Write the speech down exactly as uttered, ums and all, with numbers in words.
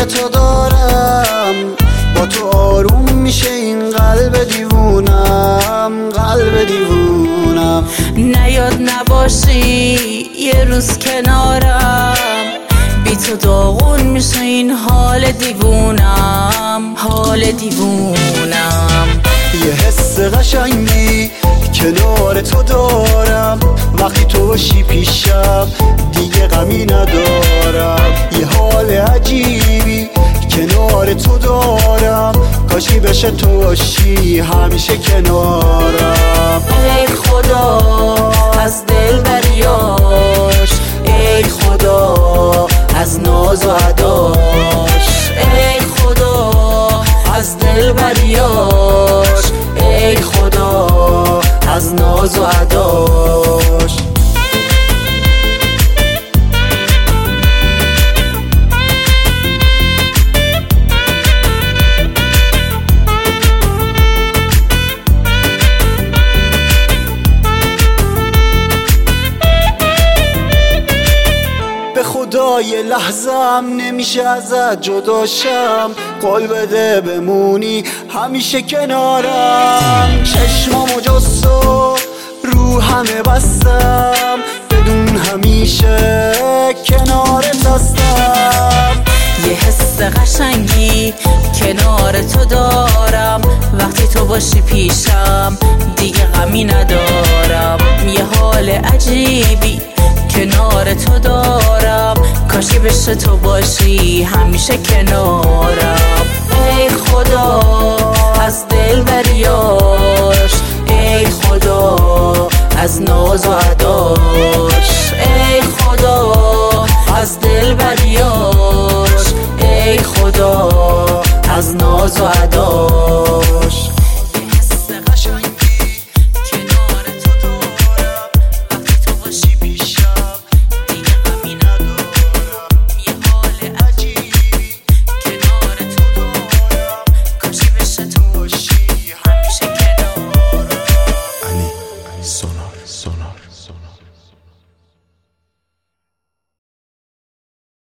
تو دارم، با تو آروم میشه این قلب دیوونم، قلب دیوونم. نیاد نباشی یه روز کنارم، بی تو داغون میشه این حال دیوونم، حال دیوونم. یه حس قشنگی کنار تو دارم، وقتی تو باشی پیشم دیگه غمی ندارم. یه حال عجیبی کنار تو دارم، کاشی بشه تو باشی همیشه کنارم. ای خدا از دل بریاش، ای خدا از ناز و عداش، ای خدا از دل بریاش، ای خدا از ناز و عداش. به خدا یه لحظم نمیشه ازت جداشم، قول بده بمونی همیشه کنارم. چشمامو جستو رو همه بستم، بدون همیشه کنارت هستم. یه حس قشنگی کنار تو دارم، وقتی تو باشی پیشم دیگه غمی ندارم. یه حال عجیبی کنار تو دارم، کاشی بشه تو باشی همیشه کنارم. ای خدا از دل بریاش، ای خدا از ناز و عداش، ای خدا از دل بریاش، ای خدا از ناز و عداش.